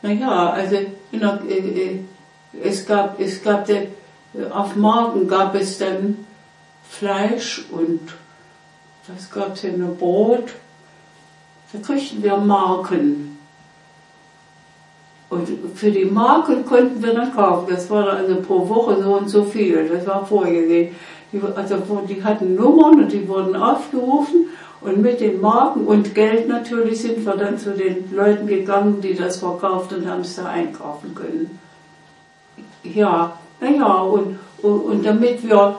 Naja, also auf Marken gab es dann Fleisch und was gab es denn, Brot. Da kriegten wir Marken. Und für die Marken konnten wir dann kaufen. Das war dann also pro Woche so und so viel. Das war vorgesehen. Die hatten Nummern und die wurden aufgerufen. Und mit den Marken und Geld natürlich sind wir dann zu den Leuten gegangen, die das verkauft und haben es da einkaufen können. Ja, naja, und damit wir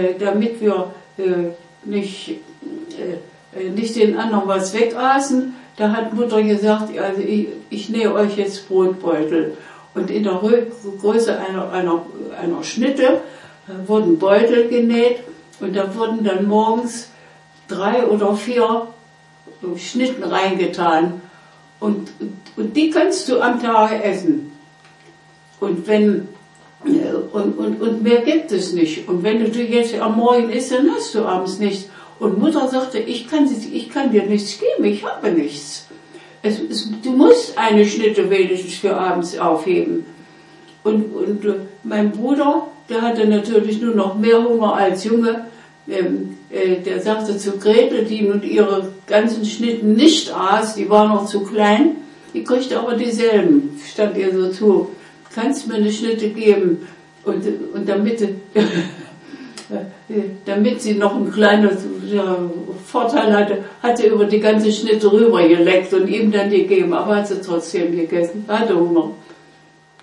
nicht den anderen was wegaßen, da hat Mutter gesagt, also ich nähe euch jetzt Brotbeutel. Und in der Größe einer Schnitte wurden Beutel genäht und da wurden dann morgens 3 oder 4 Schnitten reingetan. Und die kannst du am Tag essen. Und mehr gibt es nicht. Und wenn du jetzt am Morgen isst, dann hast du abends nichts. Und Mutter sagte, ich kann dir nichts geben, ich habe nichts. Du musst eine Schnitte wenigstens für abends aufheben. Und mein Bruder, der hatte natürlich nur noch mehr Hunger als Junge. Der sagte zu Gretel, die nun ihre ganzen Schnitten nicht aß, die war noch zu klein, die kriegte aber dieselben, stand ihr so zu. Kannst mir eine Schnitte geben? Und damit sie noch einen kleinen Vorteil hatte, hat sie über die ganze Schnitte rüber geleckt und ihm dann gegeben, aber hat sie trotzdem gegessen, hatte Hunger.